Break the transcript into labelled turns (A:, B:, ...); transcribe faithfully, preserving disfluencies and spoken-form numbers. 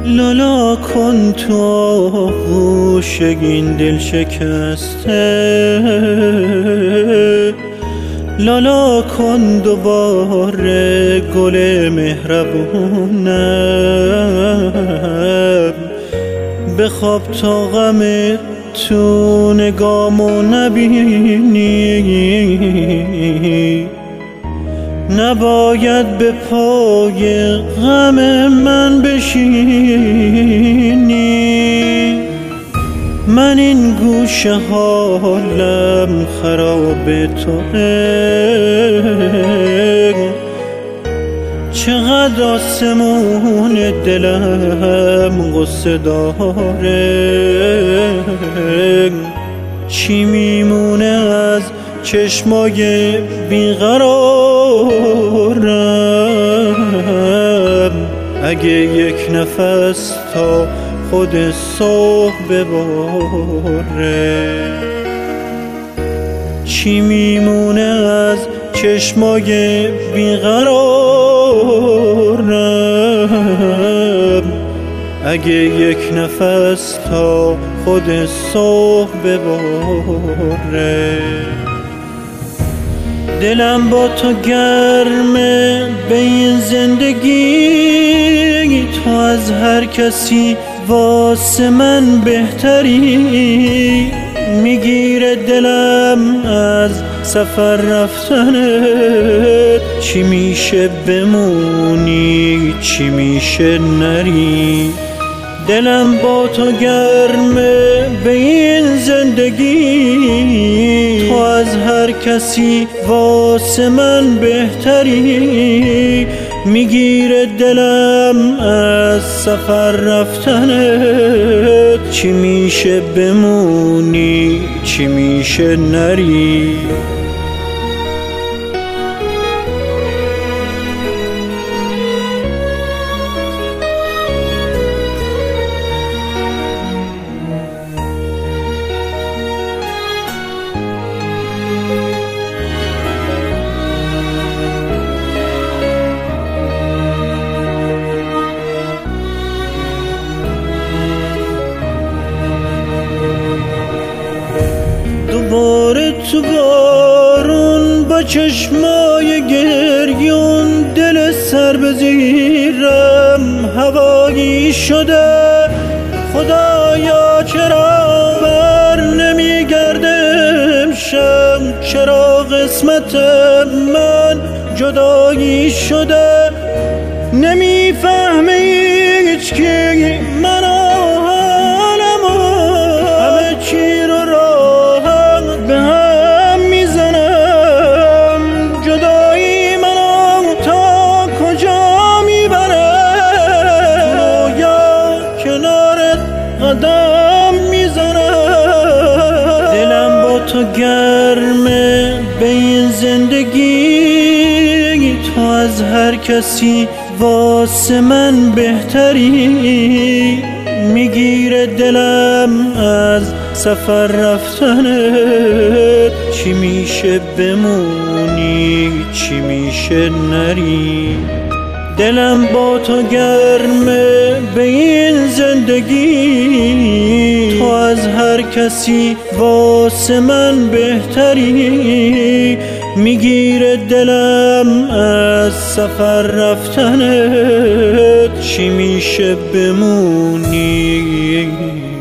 A: لالا کن تو آغوش این دل شکسته، لالا کن دوباره گل مهربونم، بخواب تا غم تو نگامو نبینی، نباید به پای غم من بشینی. من این گوشه حالم خراب توئه، چقدر آسمون دلم غصه داره، چی میمونه از چشمای بیقرارم اگه یک نفس تا خود صبح بباره، چی میمونه از چشمای بیقرارم اگه یک نفس تا خود صبح بباره. دلم با تو گرمه به این زندگی، تو از هر کسی واسه من بهتری، میگیره دلم از سفر رفتنت، چی میشه بمونی چی میشه نری. دلم با تو گرمه به این زندگی، تو از هر کسی واسه من بهتری، میگیره دلم از سفر رفتنت، چی میشه بمونی چی میشه نری. دوباره تو بارون با چشمای گریون، دل سر به زیرم هوایی شده. خدایا چرا بر نمیگرده امشب، چرا قسمت من جدایی شده. نمیفهمه هیچ کی منو، قدم میزنم. دلم با تو گرمه به این زندگی، تو از هر کسی واسه من بهتری، میگیره دلم از سفر رفتنت، چی میشه بمونی چی میشه نری. دلم با تو گرمه به این زندگی، تو از هر کسی واسه من بهتری، میگیره دلم از سفر رفتنت، چی میشه بمونی